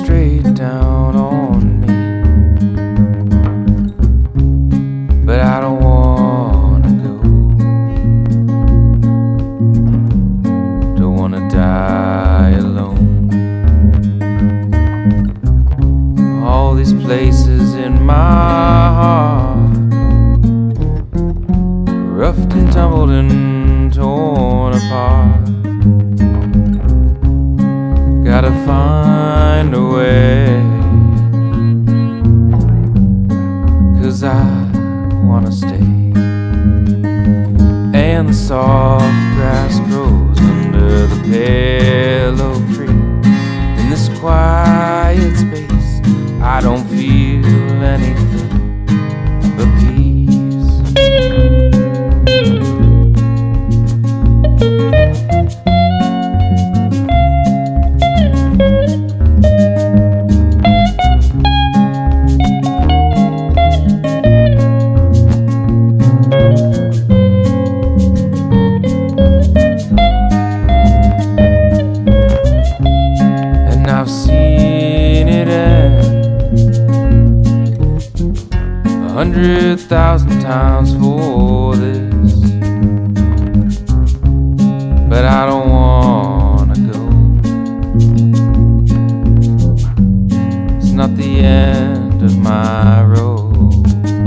straight down on me. But I don't wanna go. Don't wanna die alone. All these places in my heart, roughed and tumbled and torn apart. Gotta find a way, 'cause I wanna stay. And the soft grass grows under the pillow tree. In this quiet space, I don't feel anything but peace. I've seen it end 100,000 times for this, but I don't wanna go. It's not the end of my road,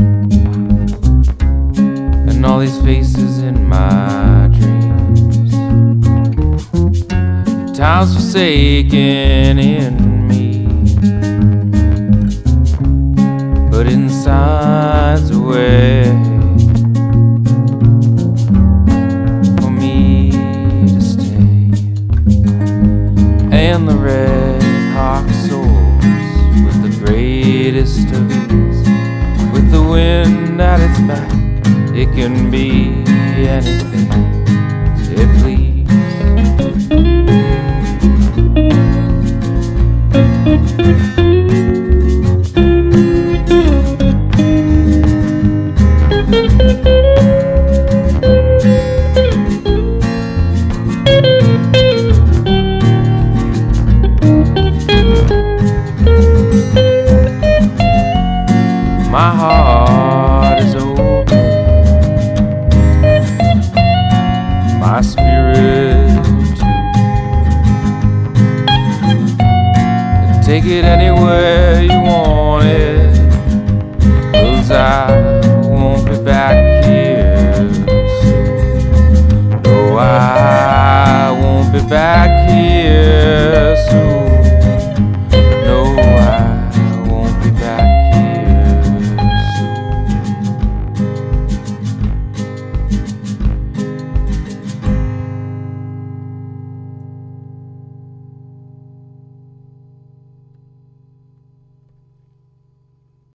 and all these faces in my dreams, time's forsaken in me, but inside's a way for me to stay. And the red hawk soars with the greatest of ease. With the wind at its back, it can be anything it pleases. My heart is open, my spirit too. Take it anywhere you want.